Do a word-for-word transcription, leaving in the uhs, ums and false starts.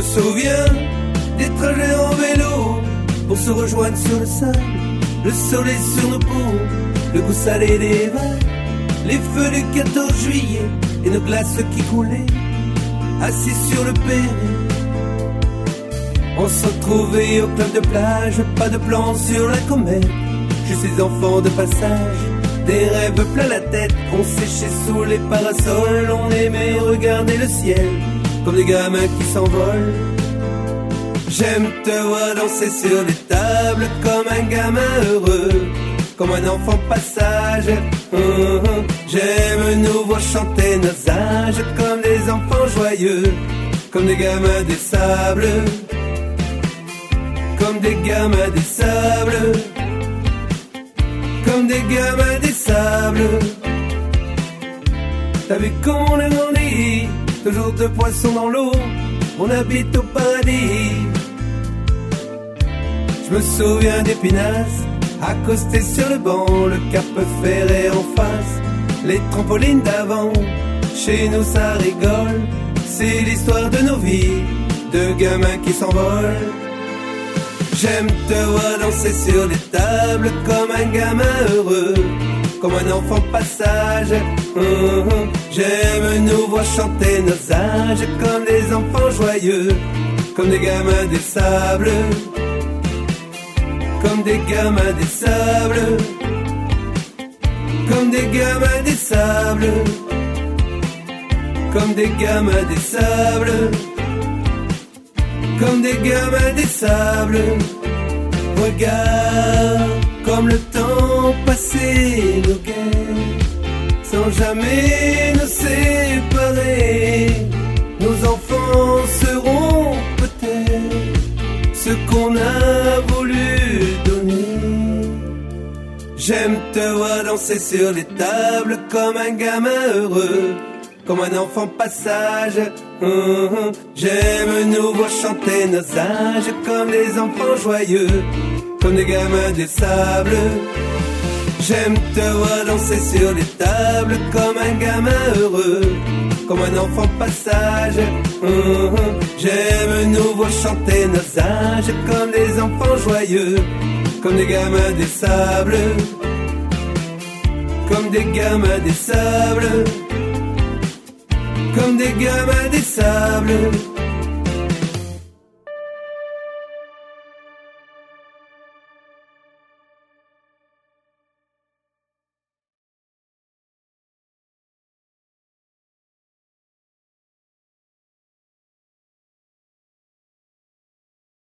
souviens des trajets en vélo pour se rejoindre sur le sable, le soleil sur nos peaux, le goût salé des vagues, les feux du quatorze juillet et nos glaces qui coulaient, assis sur le péri. On se retrouvait au club de plage, pas de plan sur la comète, juste des enfants de passage, des rêves plein la tête. On séchait sous les parasols, on aimait regarder le ciel comme des gamins qui s'envolent. J'aime te voir danser sur les tables comme un gamin heureux, comme un enfant passage. Hum, hum. J'aime nous voir chanter nos âges comme des enfants joyeux, comme des gamins des sables, comme des gamins des sables, comme des gamins des sables. T'as vu comment on a grandi, toujours de poissons dans l'eau, on habite au paradis. Je me souviens d'Épinasse, accosté sur le banc, le cap ferré en face, les trampolines d'avant, chez nous ça rigole, c'est l'histoire de nos vies, de gamins qui s'envolent. J'aime te voir danser sur les tables comme un gamin heureux, comme un enfant passage. Hum, hum. J'aime nous voir chanter nos âges comme des enfants joyeux, comme des gamins des sables, comme des gamins des sables, comme des gamins des sables, comme des gamins des sables, comme des gamins des sables. Regarde comme le temps passé nos guerres, sans jamais nous séparer. Nos enfants seront peut-être ce qu'on a voulu donner. J'aime te voir danser sur les tables comme un gamin heureux, comme un enfant passage. Hum, hum. J'aime nous voir chanter nos âges comme des enfants joyeux, comme des gamins des sables. J'aime te voir danser sur les tables comme un gamin heureux, comme un enfant passage. Hum, hum. J'aime nous voir chanter nos âges comme des enfants joyeux, comme des gamins des sables, comme des gamins des sables, comme des gamins des sables.